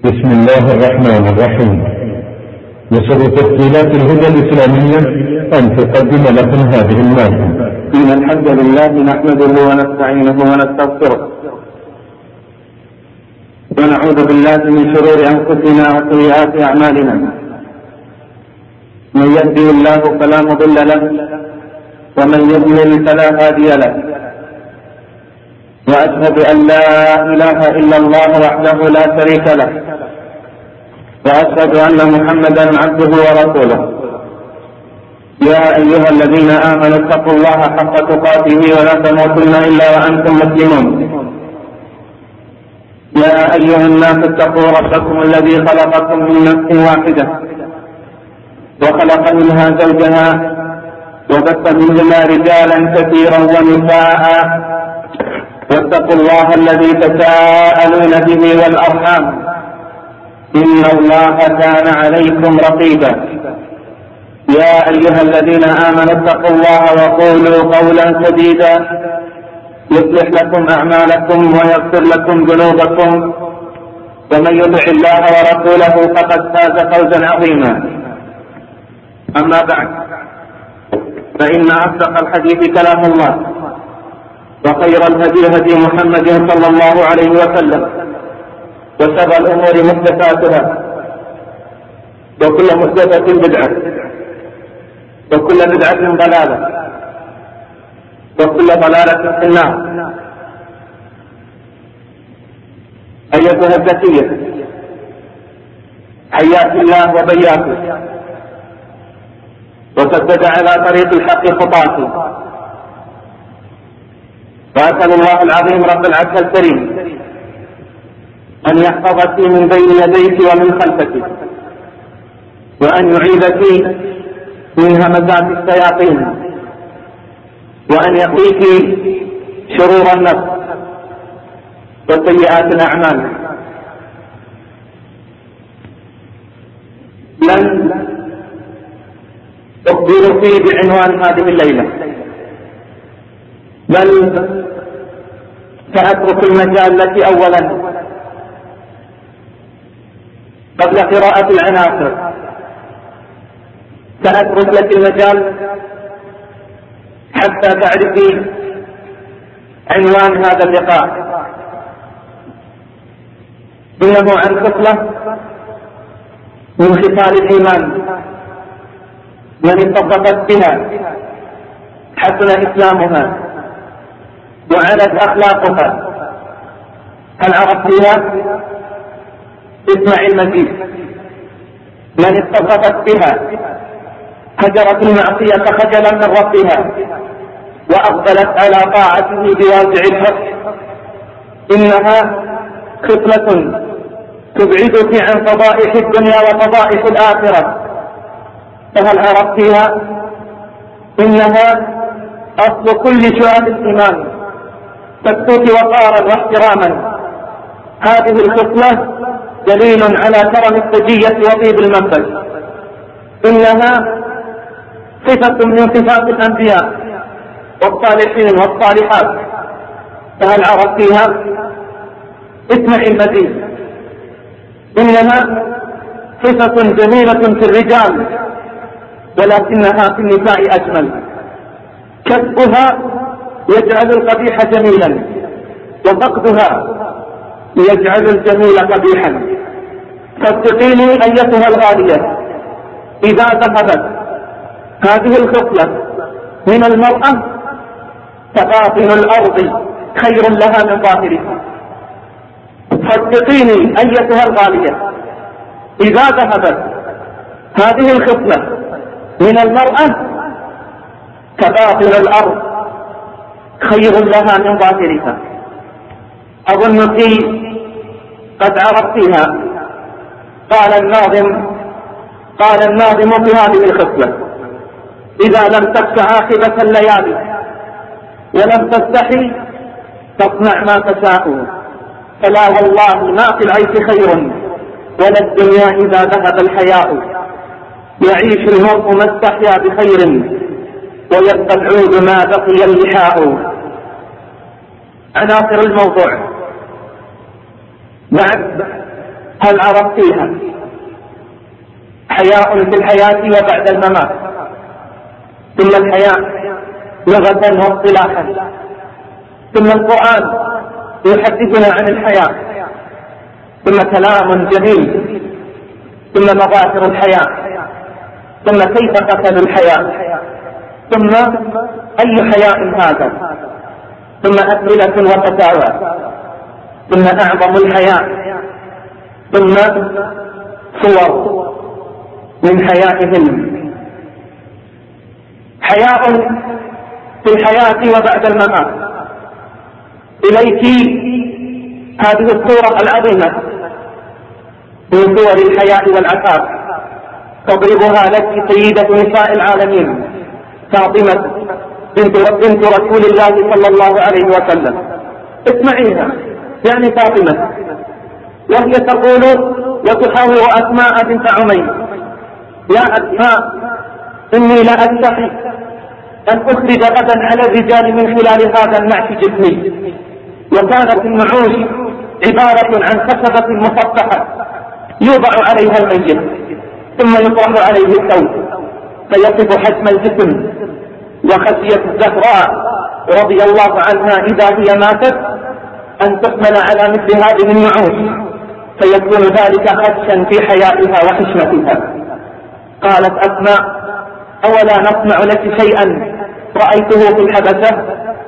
بسم الله الرحمن الرحيم. يسر تسجيلات الهدى الإسلامية أن تقدم لكم هذه المادة. إن الحمد لله نحمده ونستعينه ونستغفره ونعوذ بالله من شرور أنفسنا وسيئات أعمالنا. من يهده الله فلا مضل له ومن يضلل فلا هادي له، وأشهد أن لا إله إلا الله وحده لا شريك له، وأشهد أن محمدا عبده ورسوله. يا أيها الذين آمنوا اتقوا الله حق تقاته ولا تموتن إلا وأنتم مسلمون. يا أيها الناس اتقوا ربكم الذي خلقكم من نفس واحدة وخلق منها زوجها وبث منهما رجالا كثيرا ونساء، واتقوا الله الذي تساءلون به والأرحام إن الله كان عليكم رقيبا. يا أيها الذين آمنوا اتقوا الله وقولوا قولا سديدا يصلح لكم أعمالكم ويغفر لكم ذنوبكم، ومن يطع الله ورسوله فقد فاز فوزا عظيما. أما بعد، فإن أصدق الحديث كلام الله، وخير الهدي هدي محمد صلى الله عليه وسلم، وشر الأمور محدثاتها، وكل محدثة بدعة، وكل بدعة ضلالة، وكل ضلالة في النار. أيتها الزكية، حياك الله وبياكم، وسدد على طريق الحق خطاكم، وأسأل الله العظيم رب العرش الكريم أن يحفظك من بين يديك ومن خلفك، وأن يعيذك من همزات الشياطين، وأن يقيك شرور النفس وسيئات الأعمال. لن أخبرك بعنوان هذه الليلة، بل سأترك المجال لك أولا قبل قراءة العناصر. سأترك لك المجال حتى تعرفي عنوان هذا اللقاء. إنه عن خصلة من خصال الإيمان، من اتصفت بها حسن إسلامها وعلت أخلاقها. هل عرفتيها؟ اسمع المزيد. من اتصفت بها هجرت المعصية خجلا من ربها، وأقبلت على طاعته بوازع الحق. إنها خصلة تبعدك عن فضائح الدنيا وفضائح الآخرة. فهل عرفتيها؟ إنها أصل كل شعب الإيمان، تكتوك وقارا واحتراما. هذه الخصلة دليل على كرم السجية وطيب المنفذ. إنها صفة من صفات الأنبياء والصالحين والصالحات. فهل عرفتيها؟ اسمع المزيد. إنها صفة جميلة في الرجال، ولكنها في النساء أجمل. كسبها يجعل القبيح جميلا، وفقدها يجعل الجميل قبيحا. صدقيني أيتها الغالية، إذا ذهبت هذه الخصلة من المرأة فباطن الأرض خير لها من ظاهرها. صدقيني أيتها الغالية، إذا ذهبت هذه الخصلة من المرأة فباطن الأرض خير لها من ظاهرها. أظنك قد عرفتها. قال الناظم في هذه الخصلة: إذا لم تخش عاقبة الليالي ولم تستحي تصنع ما تشاء، فلا والله ما في العيش خير ولا الدنيا إذا ذهب الحياء. يعيش المرء ما استحيا بخير ويبقى العود ما بقي اللحاء. عناصر الموضوع: بعد هل عرفتيها؟ حياء في الحياة وبعد الممات. ثم الحياء لغة واصطلاحا، ثم القرآن يحدثنا عن الحياء، ثم كلام جميل، ثم مظاهر الحياء، ثم كيف قتلوا الحياء، ثم أي حياء هذا، ثم أسئلة وفتاوى، ثم أعظم الحياء، ثم صور من حيائهم. حياء في الحياة وبعد الممات. إليك هذه الصورة العظيمة من صور الحياء والعفاف تضربها لك سيدة نساء العالمين فاطمة بنت رسول الله صلى الله عليه وسلم. اسمعيها، يعني فاطمة، وهي تقول وتحاور أسماء بنت عمير: يا أسماء، إني لا أستحي أن أخرج غدا على الرجال من خلال هذا النعش جسمي. وكانت النعوش عبارة عن خشبة مصفحة يوضع عليها الميت ثم يطرح عليه الثوب فيصف حجم الجسم. وخشيت الزهراء رضي الله عنها إذا هي ماتت أن تحمل على مثل هذه النعوش فيكون ذلك خدشا في حيائها وحشمتها. قالت أسماء: أولا نصنع لك شيئا رأيته في الحبشة؟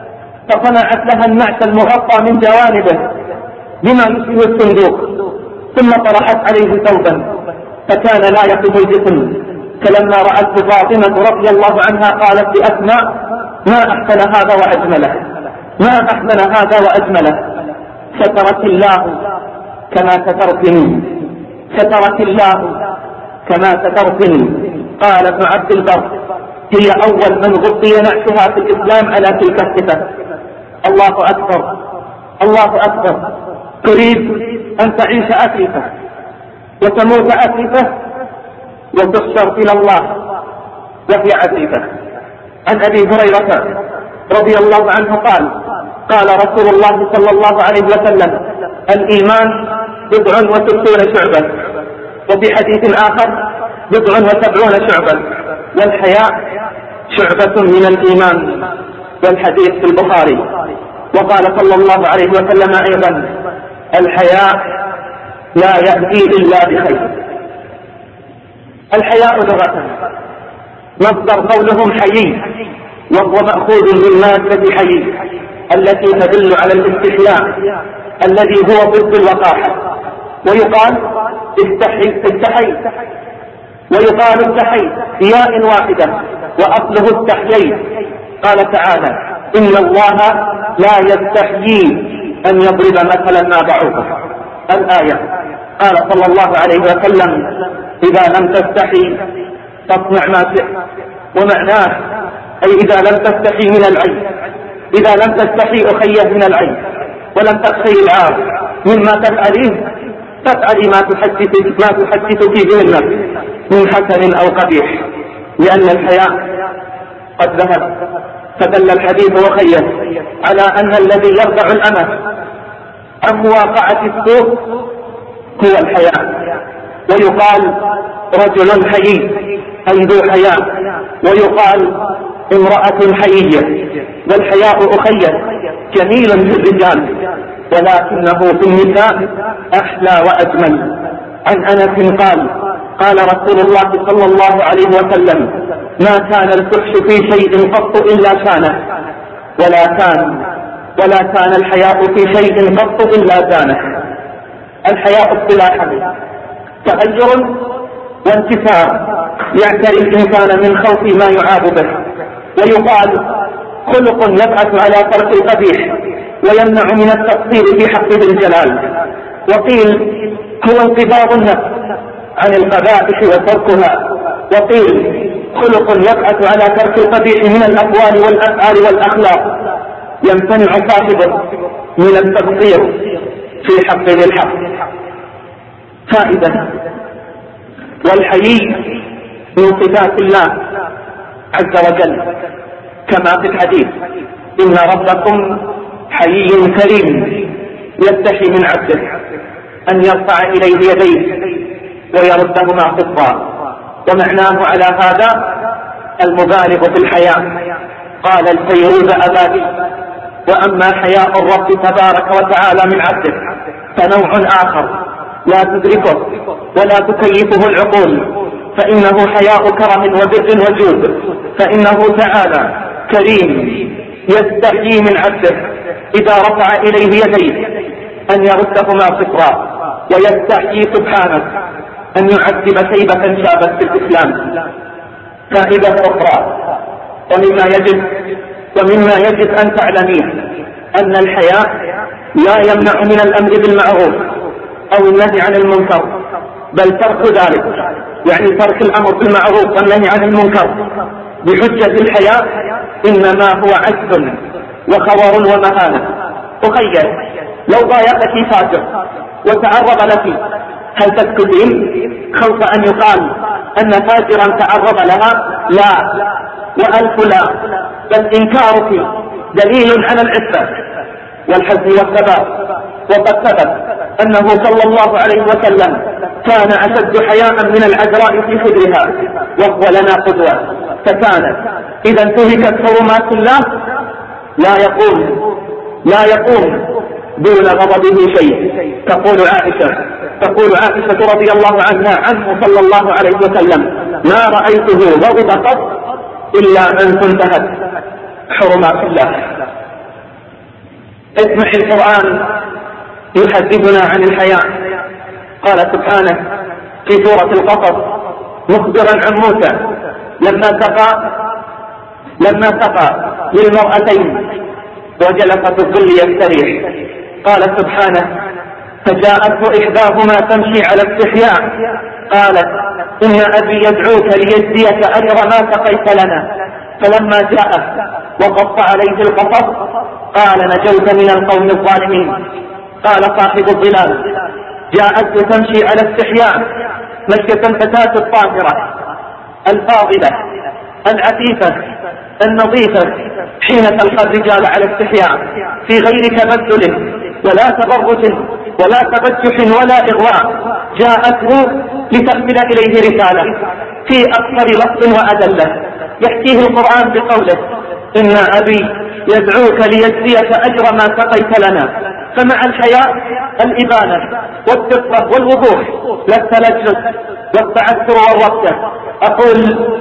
فصنعت لها النعش المغطى من جوانبه بما يشبه الصندوق، ثم طرحت عليه ثوبا فكان لا يصف الجسم. فلما رأته فاطمة رضي الله عنها قالت لأسماء: ما أحسن هذا وأجمله، ما أحسن هذا وأجمله. سترك الله كما سترتني، سترك الله كما سترتني. قال ابن عبد البر: هي أول من غطي نعشها في الإسلام على تلك الصفة. الله أكبر، الله أكبر. تريد أن تعيش أسفة وتموت أسفة وتحشر إلى الله وهي عسيفة. عن أبي هريرة رضي الله عنه قال رسول الله صلى الله عليه وسلم: الإيمان 69 شعبة. وفي حديث آخر 79 شعبة، والحياء شعبة من الإيمان. والحديث في البخاري. وقال صلى الله عليه وسلم أيضا: الحياء لا يأتي إلا بخير. الحياء لغة مصدر قولهم حيي، وهو مأخوذ من مادة حيي التي تدل على الاستحياء الذي هو ضد الوقاحة. ويقال استحي، ويقال استحي بياء واحدة وأصله استحييت. قال تعالى: إن الله لا يستحيي أن يضرب مثلا ما بعوضة. الآية. قال صلى الله عليه وسلم: إذا لم تستحي فاصنع ما شئت. ومعناه أي إذا لم تستحي من العين، إذا لم تستحي أخيه من العين ولم تخشي العار مما تفعليه فافعلي ما تحدثك به النفس من حسن أو قبيح، لأن الحياء قد ذهب. فدل الحديث وخير على أن الذي يرضع الأمة عن مواقعة السوء هو الحياء. ويقال رجل حيي أي ذو حياء، ويقال امرأة حيية. والحياء أخير جميل في الرجال ولكنه في النساء أحلى وأجمل. عن أنس قال رسول الله صلى الله عليه وسلم: ما كان الفحش في شيء قط إلا شانه، ولا كان الحياء في شيء قط إلا زانه. الحياء اصطلاحا تغير وانكسار يعتري الإنسان من خوف ما يعاب به. ويقال خلق يبعث على ترك القبيح ويمنع من التقصير في حق ذي الجلال. وقيل هو انقباض النفس عن القبائح وتركها. وقيل خلق يبعث على ترك القبيح من الأقوال والأفعال والأخلاق يمتنع صاحبه من التقصير في حق ذي الحق. فائدة: والحيي من صفات الله عز وجل كما في الحديث: إن ربكم حيي كريم يستحي من عبده. أن يرفع إليه يديه ويردهما صفرا. ومعناه على هذا المبالغ في الحياء. قال الفيروز أبابي: وأما حياء الرب تبارك وتعالى من عبده فنوع آخر لا تدركه ولا تكيفه العقول، فإنه حياء كرم وبر وجود، فإنه تعالى كريم يستحيي من عبده إذا رفع إليه يديه أن يردهما صفرا، ويستحيي سبحانه أن يعذب شيبة شابت في الإسلام. فائدة أخرى ومما يجب أن تعلمين أن الحياء لا يمنع من الأمر بالمعروف أو النهي عن المنكر، بل ترك ذلك، يعني ترك الأمر بالمعروف والنهي عن المنكر بحجة الحياء إنما هو عجز وخور ومهانة. تخيل لو ضايقك فاجر وتعرض لك، هل تسكتين خوف أن يقال أن فاجرا تعرض لها؟ لا، وألف لا، بل إنكارك دليل على العفة والحزم والثبات. وقد ثبت أنه صلى الله عليه وسلم كان أشد حياء من العذراء في حجرها، وهو لنا قدوة. فكانت إذا انتهكت حرمات الله لا يقوم دون غضبه شيء. تقول عائشة رضي الله عنها عنه صلى الله عليه وسلم: ما رأيته غضب قط إلا أن تنتهك حرمات الله. اسمع القرآن يحدثنا عن الحياء. قال سبحانه في سورة القصص مخبرا عن موسى لما سقى للمرأتين وجلس في الظل يستريح. قال سبحانه: فجاءته إحداهما تمشي على استحياء قالت: إن أبي يدعوك ليجزيك أجر ما سقيت لنا. فلما جاءه وقص عليه القصص قال: نجوت من القوم الظالمين. قال صاحب الظلال: جاءته تمشي على استحياء مشية الفتاة الطاهرة الفاضلة العفيفة النظيفة حين تلقى الرجال على استحياء في غير تبذل ولا تبرج ولا تبجح ولا إغواء. جاءته لتحمل إليه رسالة في أكثر لفظ وأدلة يحكيه القرآن بقوله: إن أبي يدعوك ليجزيك أجر ما سقيت لنا. فمع الحياء الإبانة والفطرة والوضوح لا التلجس والتعثر والربكة. أقول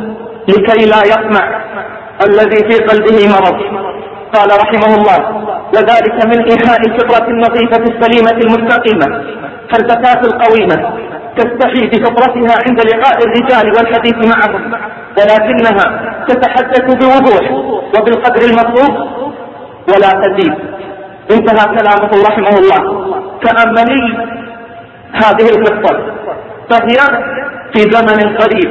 لكي لا يطمع الذي في قلبه مرض. قال رحمه الله: وذلك من إيحاء الفطرة النظيفة السليمة المستقيمة. فالفتاة القويمة تستحي بفطرتها عند لقاء الرجال والحديث معهم، ولكنها تتحدث بوضوح وبالقدر المطلوب ولا تزيد. انتهى كلامه رحمه الله. تأملي هذه القصة، فهي في زمن قريب،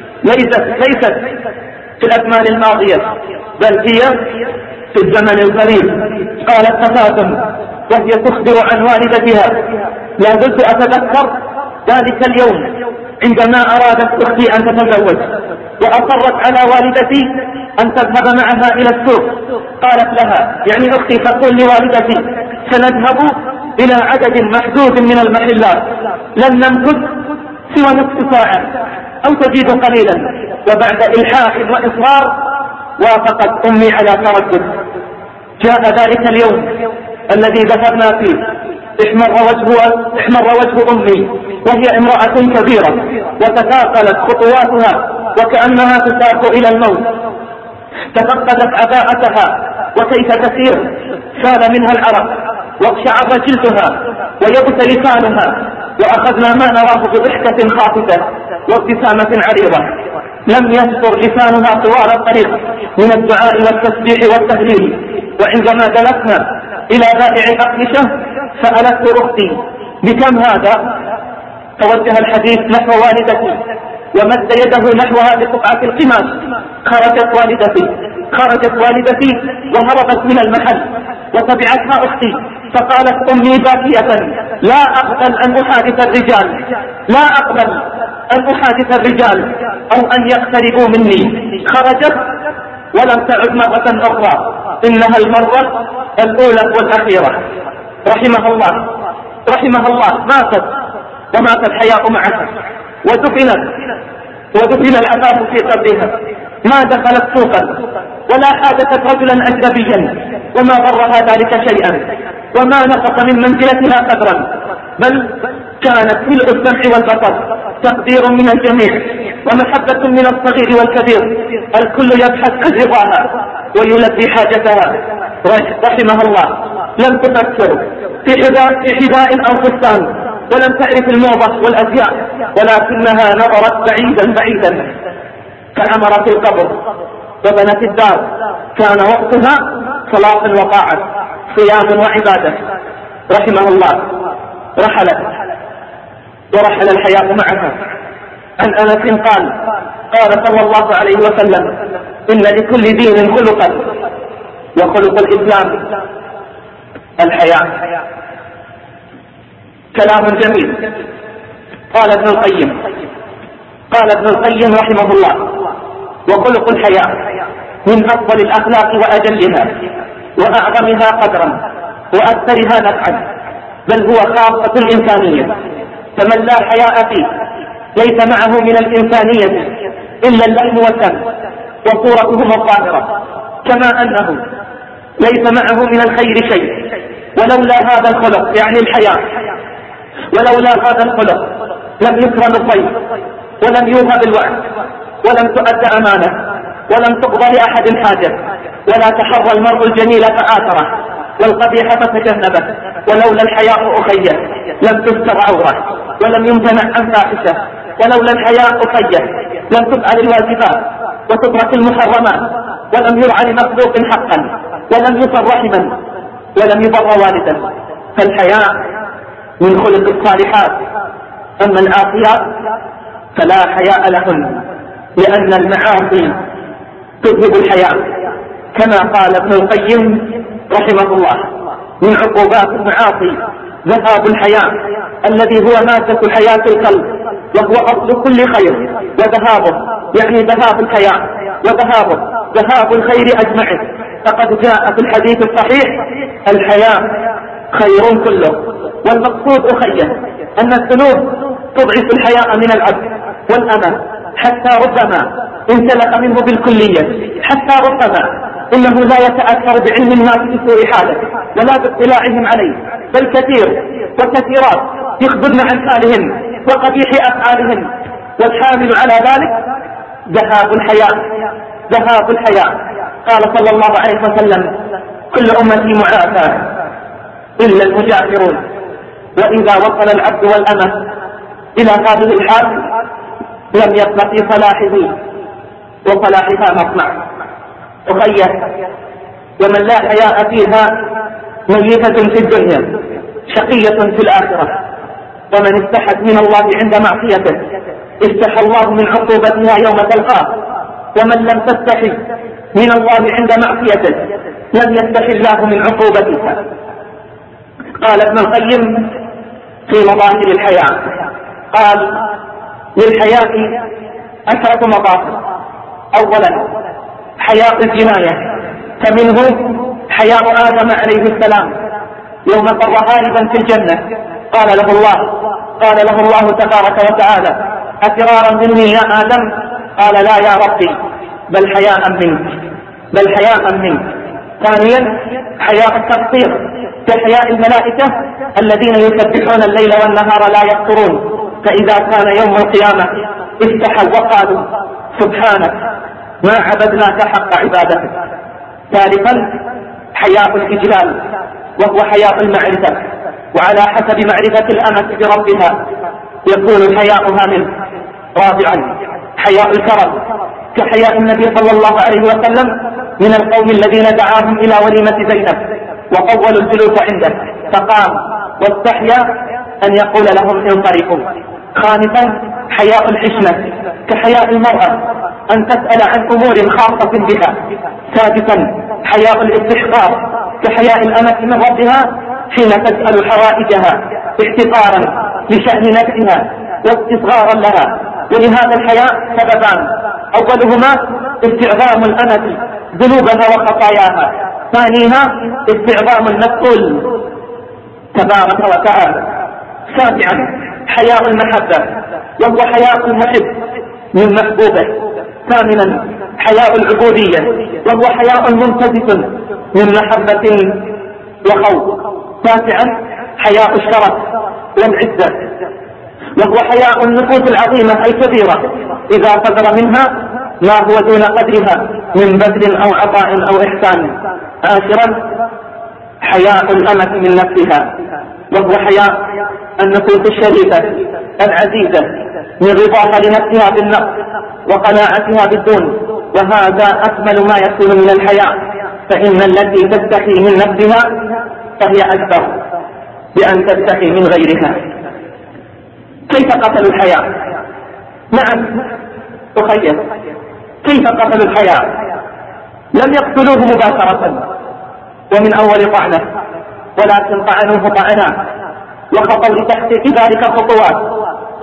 ليست في الأزمان الماضية، بل هي في الزمن القريب. قالت فتاة وهي تخبر عن والدتها: لا زلت أتذكر ذلك اليوم عندما أرادت أختي أن تتزوج، وأصرت على والدتي أن تذهب معها إلى السوق. قالت لها، يعني أختي تقول لوالدتي: سنذهب إلى عدد محدود من المحلات، لن نمكث سوى نصف ساعة أو تزيد قليلا. وبعد إلحاح وإصرار وافقت أمي على تردد. جاء ذلك اليوم الذي ذهبنا فيه، احمر وجه أمي وهي امرأة كبيرة، وتثاقلت خطواتها وكأنها تساق إلى الموت. تفقدت عباءتها وكيف تسير، سال منها العرق واقشعر جلدها ويبس لسانها. وأخذنا ما نراه بضحكة خافتة وابتسامة عريضة. لم يستر لسانها طوال الطريق من الدعاء والتسبيح والتهليل. وعندما جلسنا إلى بائع الأقمشة سألته أختي: بكم هذا؟ توجه الحديث نحو والدتي ومد يده نحوها بقطعة القماش. خرجت والدتي وهربت من المحل، وتبعتها أختي. فقالت أمي باكية: لا أقبل أن أحادث الرجال أو أن يقتربوا مني. خرجت ولم تعد مرة أخرى، إنها المرة الأولى والأخيرة. رحمه الله. رحمها الله ماتت ومات الحياء معها، ودفن العفاف في قبرها، ما دخلت سوقا ولا حادثت رجلا أجنبيا وما ضرها ذلك شيئا وما نقص من منزلتها قدرا، بل كانت ملء السمع والبصر، تقدير من الجميع ومحبة من الصغير والكبير، الكل يبحث عن رضاها ويلبي حاجتها. رحمها الله لم تفكر في حذاء أو فستان، ولم تعرف الموضة والأزياء، ولكنها نظرت بعيدا فأمر في القبر وبنت الدار. كان وقتها صلاة وطاعة، صيام وعبادة. رحمه الله رحلت ورحل الحياء معها. عن أنس قال صلى الله عليه وسلم: إن لكل دين خلقا، وخلق الإسلام الحياء. كلام جميل. قال ابن القيم رحمه الله: وخلق الحياء من أفضل الأخلاق وأجلها وأعظمها قدرا وأكثرها نفعا، بل هو خاصة الإنسانية، فمن لا حياء فيه ليس معه من الإنسانية إلا اللحم والدم وصورتهما الظاهرة، كما أنه ليس معه من الخير شيء. ولولا هذا الخلق يعني الحياء، ولولا هذا الخلق لم يكرم الضيف، ولم يوهب الوعد، ولم تؤد أمانة، ولم تقضى لأحد حاجة، ولا تحرى المرء الجميل فآثره والقبيح فتجنبه. ولولا الحياء أخيه لم تستر عورة، ولم يمتنع عن فاحشة. ولولا الحياء أخيه لم تفعل الواجبات وتترك المحرمات، ولم يرعى لمخلوق حقا، ولم يصر رحما، ولم يبر والدا. فالحياء من خلق الصالحات. أما العاصيات فلا حياء لهن، لأن المعاصي تذهب الحياء، كما قال ابن القيم رحمه الله: من عقوبات المعاصي ذهاب الحياء الذي هو مادة حياة القلب، وهو أصل كل خير، وذهابه يعني ذهاب الحياء، وذهابه ذهاب الخير أجمعه. فقد جاء في الحديث الصحيح: الحياء خير كله. والمقصود أخيه أن الذنوب تضعف الحياء من العبد والأمة، حتى ربما انسلخ منه بالكلية، حتى ربما إنه لا يتأثر بعلم الناس بسوء حاله ولا باطلاعهم عليه، بل كثير وكثيرات يخبرن عن حالهم وقبيح أفعالهم، والحامل على ذلك ذهاب الحياء. قال صلى الله عليه وسلم: كل أمتي معافى إلا المجاهرون. وإذا وصل العبد والأمة إلى هذه الحال لم يبق في صلاحه وصلاحها مطمع. أخيه، ومن لا حياء فيها ميتة في الدنيا شقية في الآخرة. ومن استحت من الله عند معصيته استحى الله من عقوبتها يوم تلقاه، ومن لم تستحي من الله عند معصيته لم يستحي الله من عقوبتها. قال ابن القيم في مظاهر الحياء، قال: للحياء 10 مظاهر. أولا حياء الجناية، فمنه حياء آدم عليه السلام يوم فر هاربا في الجنة، قال له الله تبارك وتعالى: أفرارا مني يا آدم؟ قال: لا يا ربي، بل حياء منك. ثانيا حياء التقصير، كحياء الملائكة الذين يسبحون الليل والنهار لا يفترون، فإذا كان يوم القيامة استحوا وقالوا: سبحانك ما عبدناك حق عبادتك. ثالثا حياء الإجلال، وهو حياء المعرفة، وعلى حسب معرفة الأمة بربها يكون حياؤها منه. رابعا حياء الكرم، كحياء النبي صلى الله عليه وسلم من القوم الذين دعاهم إلى وليمة زينب وطولوا الجلوس عنده فقام واستحيا أن يقول لهم: انصرفوا. خامسا حياء الحشمة، كحياء المرأة أن تسأل عن أمور خاصة بها. سادسا حياء الاستحقاق، كحياء الأمة من ربها حين تسأل حوائجها احتقارا لشأن نفسها واستصغارا لها. ولهذا الحياء سببان: أولهما استعظام الأمة ذنوبها وخطاياها، ثانيها استعظام المسؤول تبارك وتعالى. سابعا حياء المحبة وهو حياء المحب من محبوبه. ثامنا حياء العبودية وهو حياء منتزف من محبة وخوف. تاسعا حياء الشرف والعزة وهو حياء النفوس العظيمة الكبيرة إذا صدر منها ما هو دون قدرها من بذل أو عطاء أو إحسان. عاشرا حياء الأمة من نفسها وهو حياء النفوس الشريفة العزيزة من رضاها لنفسها بالنقص وقناعتها بالدون، وهذا أكمل ما يكون من الحياء، فإن التي تستحي من نفسها فهي أكبر بأن تستحي من غيرها. كيف قتلوا الحياء؟ نعم أخير، كيف قتلوا الحياء؟ لم يقتلوه مباشرة ومن أول طعنة، ولكن طعنوه طعنا وخطوا لتحقيق ذلك خطوات.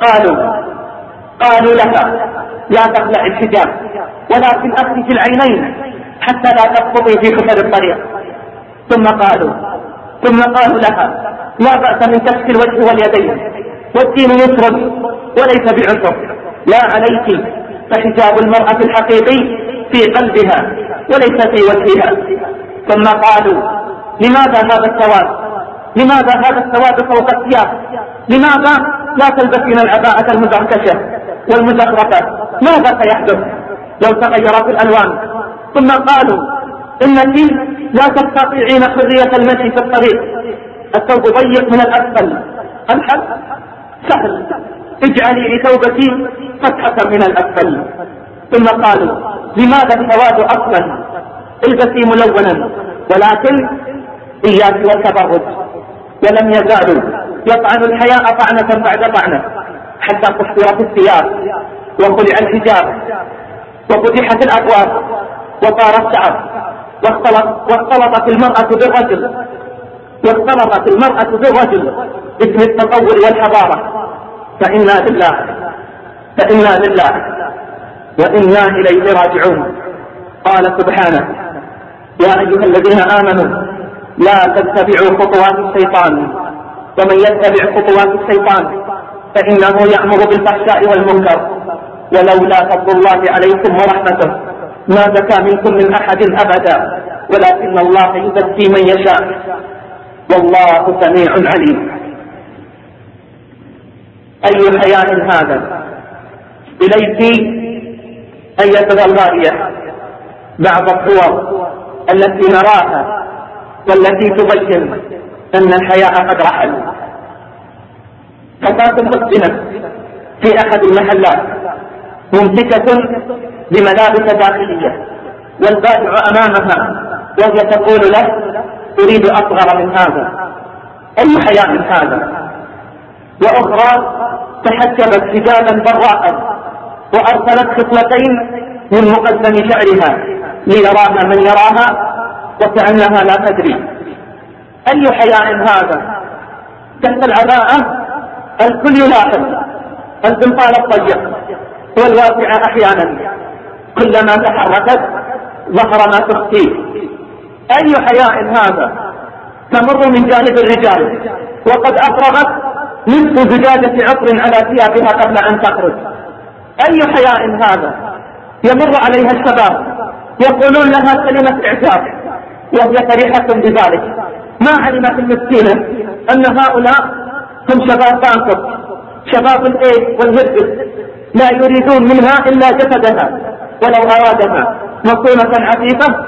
قالوا لها لا تخلع الحجاب ولكن أخرج العينين حتى لا تسقطي في خطر الطريق. ثم قالوا لها لا بأس من كشف الوجه واليدين والدين يسر وليس بعسر، لا عليك، فحجاب المرأة الحقيقي في قلبها وليس في وجهها. ثم قالوا لماذا هذا السواد؟ لماذا هذا السواد فوق الثياب؟ لماذا لا تلبسين العباءة المزركشة والمزخرفة؟ ماذا سيحدث لو تغيرت الألوان؟ ثم قالوا إنك لا تستطيعين حرية المشي في الطريق، الثوب ضيق من الأسفل، الحل سهل، اجعلي لثوبك فتحة من الأسفل. ثم قالوا لماذا السواد أصلا؟ البسي ملونا، ولكن إياك والتبرج. ولم يزالوا يطعن الحياء طعنة بعد طعنة حتى قصرت الثياب وخلع الحجاب وفتحت الأبواب وطار الشعر واختلطت المرأة بالرجل باسم التطور والحضارة. فإنا لله وإنا إليه راجعون. قال سبحانه يا أيها الذين آمنوا لا تتبعوا خطوات الشيطان، ومن يتبع خطوات الشيطان فإنه يأمر بالفحشاء والمنكر، ولولا فضل الله عليكم ورحمته ما زكى منكم من أحد أبدا، ولكن الله يزكي من يشاء والله سميع عليم. أي حياء هذا؟ إليك أيتها الغالية بعض الصور التي نراها والتي تبين أن الحياء قد رحل. فتاة مسلمة في أحد المحلات ممسكة بملابس داخلية والبائع أمامها وهي تقول له أريد أصغر من هذا. أي حياء هذا؟ وأخرى تحجبت حجابا براء وأرسلت خصلتين من مقدم شعرها ليراها من يراها وكأنها لا تدري. أي حياء هذا؟ تحت العباءة الكل يلاحظ البنطال الضيق والواسع أحيانا، كلما تحركت ظهر ما تخفيه. أي حياء هذا؟ تمر من جانب الرجال وقد أفرغت نصف زجاجة عطر على ثيابها قبل أن تخرج. أي حياء هذا؟ يمر عليها الشباب يقولون لها كلمة إعجاب وهي فرحة بذلك، ما علمت المسكينة أن هؤلاء هم شباب بانكر، شباب الإيد والهرجس، لا يريدون منها إلا جسدها، ولو أرادها مصونة عفيفة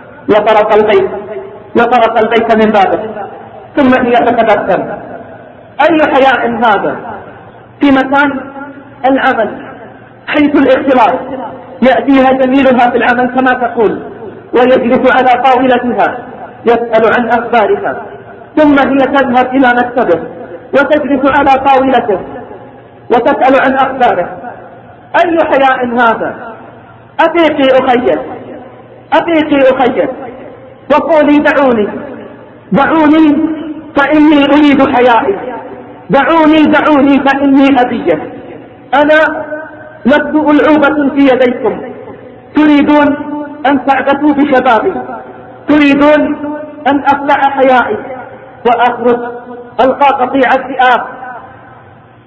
لطرق البيت من بابه. ثم هي تتبسم. أي حياء هذا؟ في مكان العمل حيث الاختلاط يأتيها زميلها في العمل كما تقول ويجلس على طاولتها يسأل عن أخبارها، ثم هي تذهب إلى مكتبه وتجلس على طاولته وتسأل عن أخباره. أي حياء هذا؟ أفيقي أخيّر وقولي دعوني فإني أريد حيائي، دعوني فإني أبيه. أنا لست ألعوبة في يديكم، تريدون أن تعبثوا بشبابي، تريدون أن أخلع حيائي وأخرج ألقى قطيع الذئاب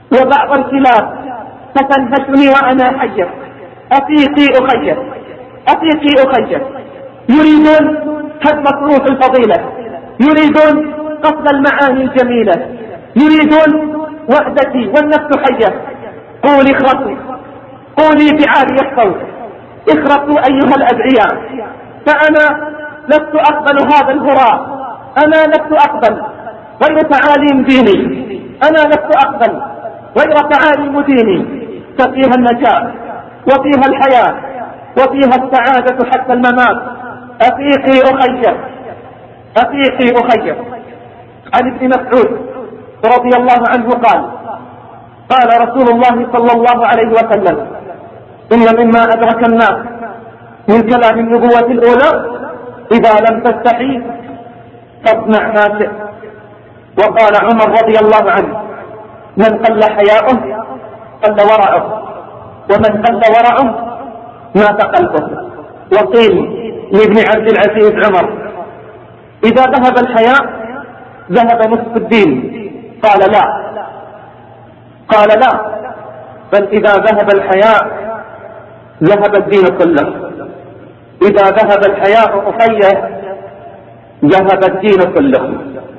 وبعض الكلاب فتنهشني وأنا حية. أفيقي أخير، أفيقي أخير. يريدون هدم روح الفضيلة، يريدون قتل المعاني الجميلة، يريدون وحدتي والنفس حية. قولي اخرسوا، قولي بعالي الصوت، اخرسوا أيها الأدعياء، فأنا لست أقبل هذا الهراء، أنا لست أقبل غير تعاليم ديني، أنا لست أقبل غير تعاليم ديني، ففيها النجاة وفيها الحياة وفيها السعادة حتى الممات. أفيقي أخير، أفيقي أخير. عن ابن مسعود رضي الله عنه قال: قال رسول الله صلى الله عليه وسلم: إن مما أدرك الناس من كلام النبوة الأولى: إذا لم تستحي فاصنع ما شئت. وقال عمر رضي الله عنه: من قل حياؤه قل ورعه، ومن قل ورعه مات قلبه. وقيل لابن عبد العزيز عمر: إذا ذهب الحياء ذهب نصف الدين. قال لا، قال لا، بل إذا ذهب الحياء ذهب الدين كله. إذا ذهب الحياء أخيه ذهب الدين كله.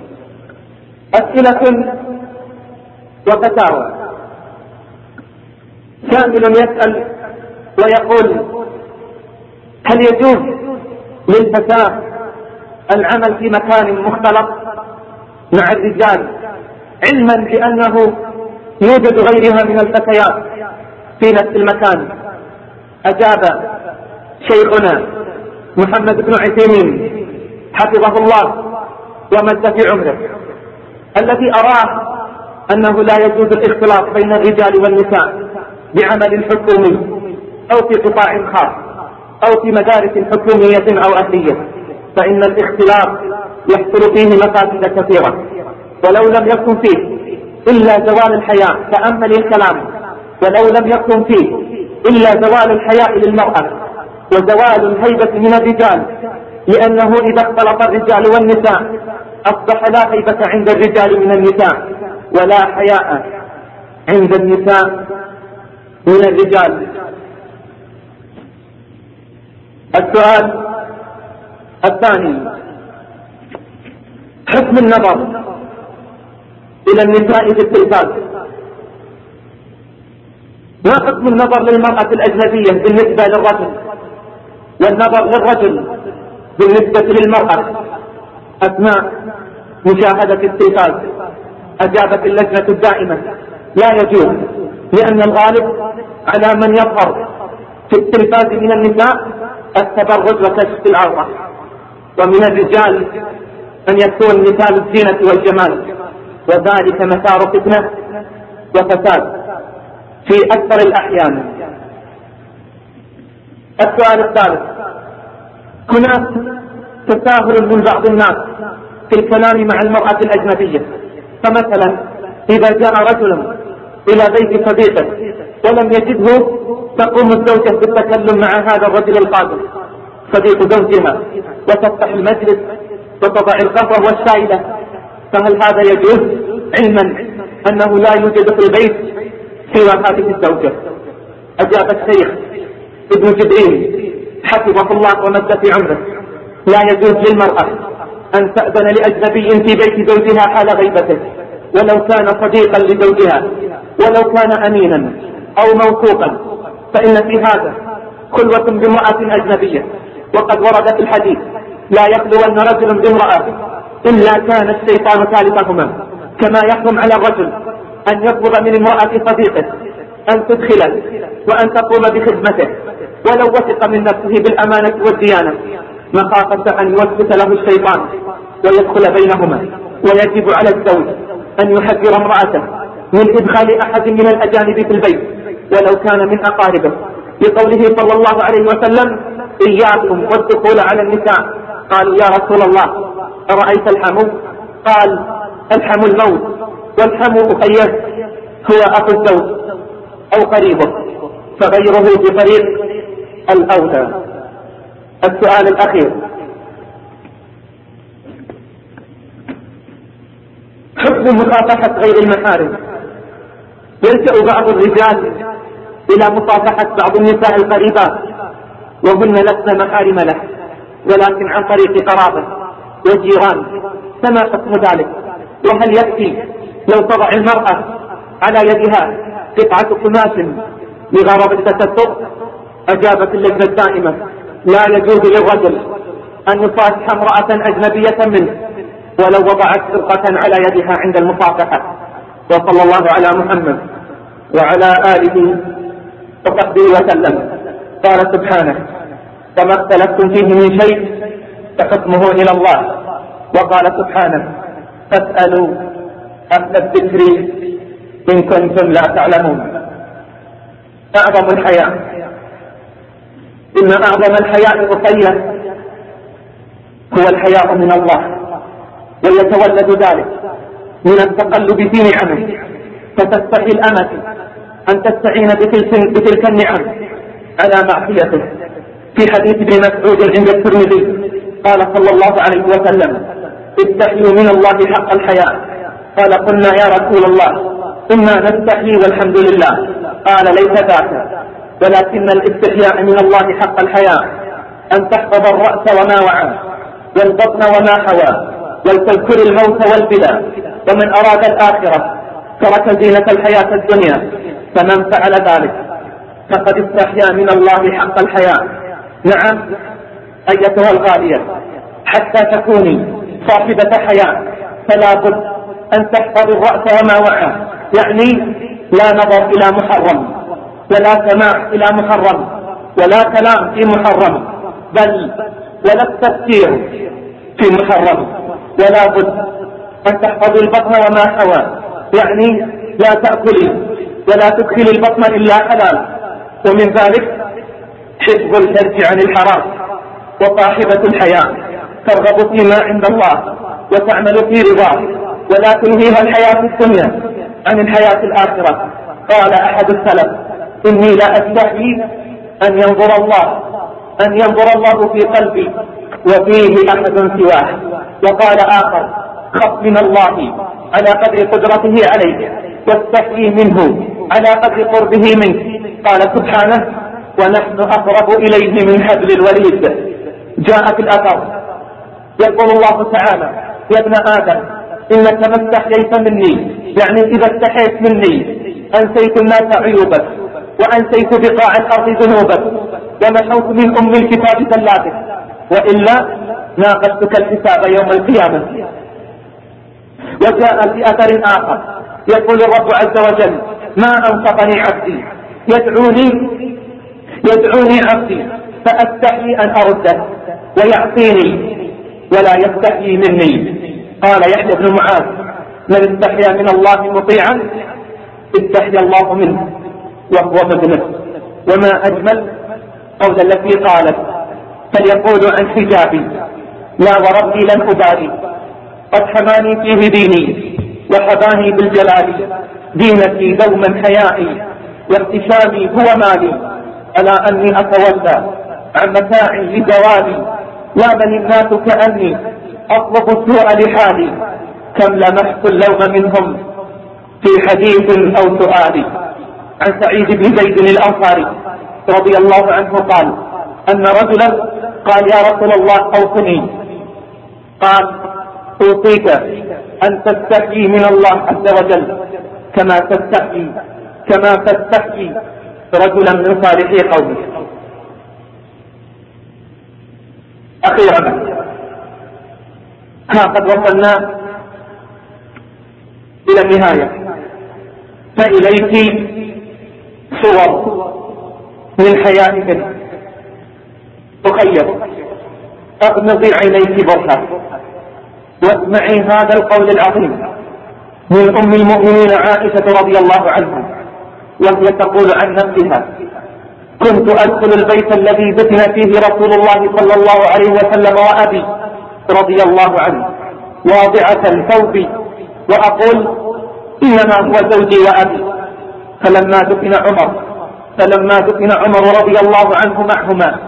أسئلة وفتاوى. سائل يسأل ويقول: هل يجوز للفتاة العمل في مكان مختلط مع الرجال علما بأنه يوجد غيرها من الفتيات في نفس المكان؟ أجاب شيخنا محمد بن عثيمين حفظه الله ومد في عمره: الذي أراه أنه لا يجوز الاختلاط بين الرجال والنساء بعمل حكومي أو في قطاع خاص أو في مدارس حكومية أو أهلية، فإن الاختلاط يحصل فيه مفاسد كثيرة، ولو لم يكن فيه إلا زوال الحياء. تأمل الكلام: ولو لم يكن فيه إلا زوال الحياء للمرأة وزوال الهيبة من الرجال، لأنه إذا اختلط الرجال والنساء أصبح لا هيبة عند الرجال من النساء ولا حياء عند النساء من الرجال. السؤال الثاني: حكم النظر إلى النساء في التلفاز. ما حكم النظر للمرأة الأجنبية بالنسبة للرجل، والنظر للرجل بالنسبة للمرأة أثناء مشاهدة التلفاز؟ أجابت اللجنة الدائمة: لا يجوز، لأن الغالب على من يظهر في التلفاز من النساء التبرج وكشف العورة، ومن الرجال أن يكون مثال الزينة والجمال، وذلك مثار فتنة وفساد في أكثر الأحيان. السؤال الثالث: هناك تساهل من بعض الناس في الكلام مع المرأة الأجنبية، فمثلا إذا جاء رجل إلى بيت صديقه ولم يجده، تقوم الزوجة بالتكلم مع هذا الرجل القادم صديق زوجها وتفتح المجلس وتضع القهوة والشاي له، فهل هذا يجوز علما أنه لا يوجد في البيت سوى هذه الزوجة؟ أجاب الشيخ ابن جبريل حفظه الله ومد في عمره: لا يجوز للمرأة أن تأذن لأجنبي في بيت زوجها حال غيبته، ولو كان صديقا لزوجها، ولو كان أمينا أو موثوقا، فإن في هذا خلوة بامرأة أجنبية. وقد ورد في الحديث: لا يخلون رجل بامرأة إلا كان الشيطان ثالثهما. كما يحرم على الرجل أن يطلب من امرأة صديقه أن تدخله وأن تقوم بخدمته ولو وثق من نفسه بالأمانة والديانة، مخافة أن يوسوس له الشيطان ويدخل بينهما. ويجب على الزوج أن يحذر امرأته من إدخال أحد من الأجانب في البيت ولو كان من أقاربه، لقوله صلى الله عليه وسلم: إياكم والدخول على النساء. قالوا: يا رسول الله أرأيت الحمو؟ قال: الحمو الموت، والحمو أخيه هو أخو الزوج أو قريبه، فغيره بطريق الأولى. السؤال الأخير: حكم مكافحة غير المحارم يلجأ بعض الرجال إلى مصافحة بعض النساء القريبات وهن لسن محارم له، ولكن عن طريق قرابة وجيران، فما حكم ذلك؟ وهل يكفي لو تضع المرأة على يدها قطعة قماش لغرض التستر؟ أجابت اللجنة الدائمة: لا يجوز للرجل أن يصافح امرأة أجنبية منه ولو وضعت فرقة على يدها عند المصافحة. وصلى الله على محمد وعلى آله وصحبه وسلم. قال سبحانه: وما اختلفتم فيه من شيء فحكمه إلى الله. وقال سبحانه: فاسألوا أهل الذكر إن كنتم لا تعلمون. أعظم الحياء، إن أعظم الحياء أخية هو الحياء من الله، ويتولد ذلك من التقلب في نعمه، فتستحي الأمة أن تستعين بتلك النعم على معصيته. في حديث ابن مسعود عند الترمذي قال صلى الله عليه وسلم: استحيوا من الله حق الحياء. قال: قلنا يا رسول الله إنا نستحيي والحمد لله. قال: ليس ذاك، ولكن الاستحياء من الله حق الحياء أن تحفظ الرأس وما وعى، والبطن وما حوى، ولتذكر الموت والبلى. ومن أراد الآخرة ترك زينة الحياة الدنيا، فمن فعل ذلك فقد استحيا من الله حق الحياء. نعم أيتها الغالية، حتى تكوني صاحبة حياء فلا بد أن تحفظ الرأس وما وعى، يعني لا نظر إلى محرم، ولا سماع إلى محرم، ولا كلام في محرم، بل ولا التفكير في محرم. ولا بد أن تحفظ البطن وما حوى، يعني لا تأكلي ولا تدخل البطن إلا حلال. ومن ذلك حفظ الفرج عن الحرام. وصاحبة الحياء ترغب فيما عند الله وتعمل في رضاه، ولا تلهيها الحياة الدنيا عن الحياة الآخرة. قال أحد السلف: إني لا أستحي أن ينظر الله في قلبي وفيه أحد سواه. وقال آخر: خف من الله على قدر قدرته عليك، واستحي منه على قدر قربه منك. قال سبحانه: ونحن أقرب إليه من حبل الوريد. جاء في الأثر يقول الله تعالى: يا ابن آدم إنك ما استحييت مني، يعني إذا استحيت مني أنسيت الناس عيوبك، وأنسيت بقاع الأرض ذنوبك، ومحوت من أم الكتاب زلاتك، وإلا ناقشتك الحساب يوم القيامة. وجاء في أثر آخر يقول الرب عز وجل: ما أنصفني عبدي يدعوني عبدي فأستحي أن أرده ويعصيني ولا يستحيي مني. قال يحيى بن معاذ: من استحيا من الله مطيعا استحيا الله منه وهو مذنب. وما أجمل قول التي قالت: فليقول عن حجابي لا وربي لن أبالي، قد حماني فيه ديني وحباني بالجلال، دينتي دوما حيائي واحتشامي هو مالي، ألا أني أتولى عن متاع لزوالي، لامني الناس كأني أطلب السوء لحالي، كم لمحت اللوم منهم في حديث أو سؤال. عن سعيد بن زيد الأنصاري رضي الله عنه قال أن رجلا قال: يا رسول الله أوصني. قال: أوصيك أن تستحيي من الله عز وجل كما تستحيي رجلا من صالحي قومه. أخيرا قد وصلنا إلى النهاية، فإليك صور من حيائك تخيل. أغمضي عينيك برهة واسمعي هذا القول العظيم من أم المؤمنين عائشة رضي الله عنها، وهي تقول عن نفسها: كنت أدخل البيت الذي دفن فيه رسول الله صلى الله عليه وسلم وأبي رضي الله عنه واضعة ثوبي وأقول: إنما هو زوجي وأبي. فلما دفن عمر رضي الله عنه معهما،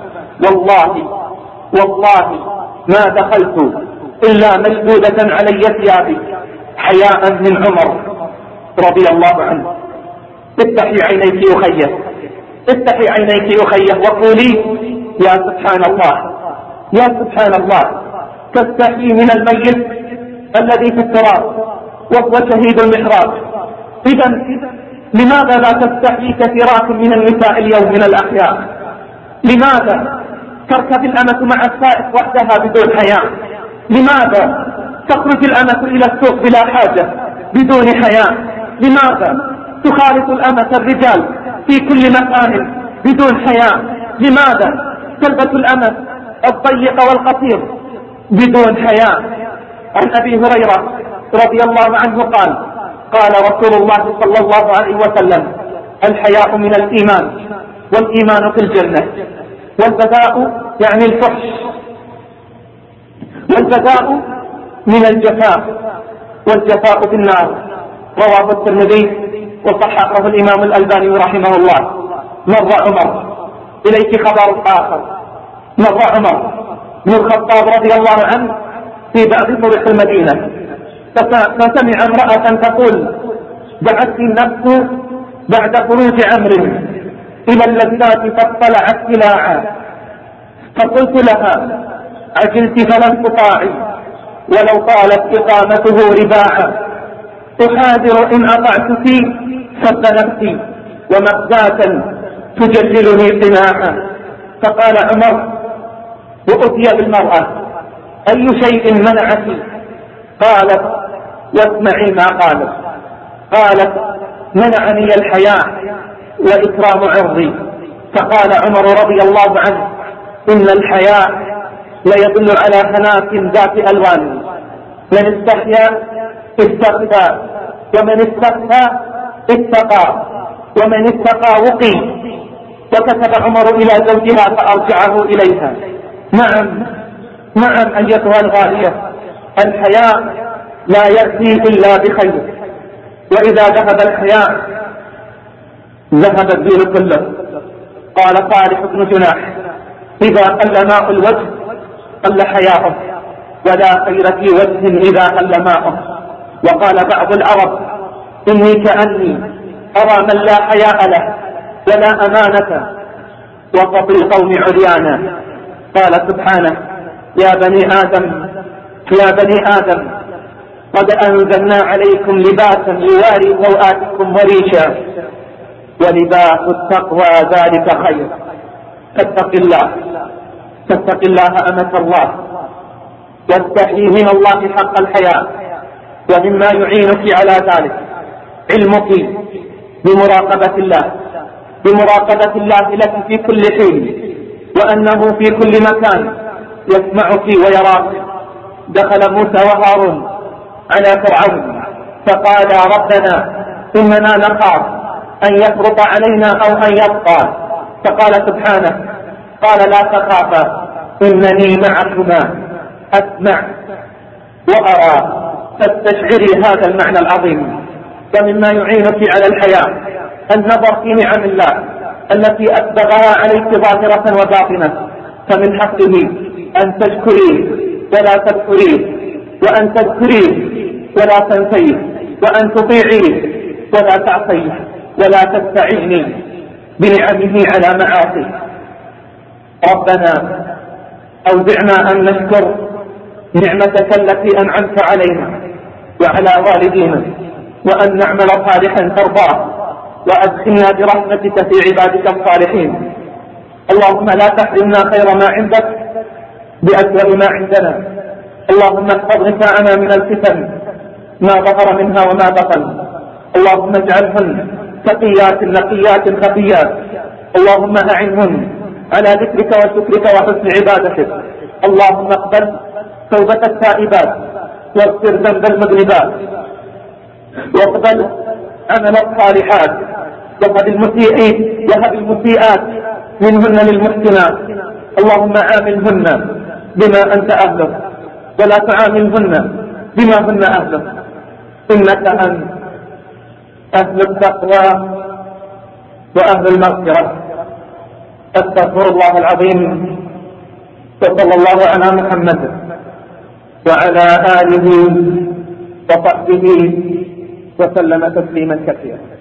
والله ما دخلت إلا مشدودة علي ثيابي حياء من عمر رضي الله عنه. افتحي عينيك أخيه، افتحي عينيك أخيه وقولي يا سبحان الله، يا سبحان الله، تستحي من الميت الذي في التراب وهو شهيد المحراب. إذا لماذا لا تستحي كثيرات من النساء اليوم من الأحياء؟ لماذا تركب الأمة مع السائق وحدها بدون حياء؟ لماذا تخرج الأمة إلى السوق بلا حاجة بدون حياء؟ لماذا تخالط الأمة الرجال في كل مكان بدون حياء؟ لماذا تلبس الأمة الضيق والقصير بدون حياء؟ عن أبي هريرة رضي الله عنه قال رسول الله صلى الله عليه وسلم: الحياء من الإيمان، والإيمان في الجنة، والبذاء يعني الفحش، والبذاء من الجفاء، والجفاء في النار. رواه الترمذي وصححه الإمام الألباني رحمه الله. مر عمر، إليك خبر آخر، مر عمر بن الخطاب رضي الله عنه في بعض طرق المدينة، فسمع امرأة تقول: دعت النفس بعد خروج عمرو إلى اللذات فاطلعت سلاعا، فقلت لها: عجلت فلن تطاعي، ولو طالت إقامته رباعا، أحاذر إن أطعت في سب نفسي، ومخزاة تجللني قناعا. فقال عمر وأتي بالمرأة: أي شيء منعك؟ قالت: واسمعي ما قالت. قالت: منعني الحياء وإكرام عرضي. فقال عمر رضي الله عنه: إن الحياء ليدل على هناك ذات ألوان، من استحيا استخفى، ومن استخفى اتقى، ومن اتقى وقي. وكتب عمر إلى زوجها فأرجعه إليها: نعم نعم أيتها الغالية، الحياء لا يأتي إلا بخير، وإذا ذهب الحياء ذهب الدين كله. قال صالح بن جناح: إذا قل ماء الوجه قل حياؤه، ولا خير في وجه إذا قل ماؤه. وقال بعض العرب: إني كأني أرى من لا حياء له ولا أمانة وسط القوم عريانا. قال سبحانه: يا بني آدم، يا بني آدم، قد أنزلنا عليكم لباسا يواري سوآتكم وريشا، ولباس التقوى ذلك خير. فاتق الله، فاتق الله أمة الله، واستحي من الله حق الحياء. ومما يعينك على ذلك علمك بمراقبة الله، بمراقبة الله لك في كل حين، وأنه في كل مكان يسمعك ويراك. دخل موسى وهارون على فرعون فقالا: ربنا إننا نخاف أن يفرط علينا أو أن يطغى. فقال سبحانه: قال لا تخافا إنني معكما أسمع وأرى. فاستشعري هذا المعنى العظيم. ومما يعينك على الحياة النظر في نعم الله التي أسبغها عليك ظاهرة وباطنة، فمن حقه أن تشكريه ولا تكفريه، وأن تذكريه ولا تنسيه، وأن تطيعيه ولا تعصيه، ولا تستعيني بنعمه على معاصيه. ربنا أوزعنا أن نشكر نعمتك التي أنعمت علينا وعلى والدينا، وأن نعمل صالحا ترضاه، وأدخلنا برحمتك في عبادك الصالحين. اللهم لا تحرمنا خير ما عندك بأسوأ ما عندنا. اللهم احفظ نساءنا من الفتن ما ظهر منها وما بطن. اللهم اجعلهن تقيات نقيات خفيات. اللهم أعنهن على ذكرك وشكرك وحسن عبادتك. اللهم اقبل توبة التائبات واغفر ذنب المذنبات، واقبل عمل الصالحات، وهب المسيئات منهن للمحسنات. اللهم عاملهن بما أنت أهله، ولا تعاملهن بما هن أهله، إنك أنت أهل التقوى وأهل المغفرة. أستغفر الله العظيم، وصلى الله على محمد وعلى آله وصحبه وسلم تسليما كثيرا.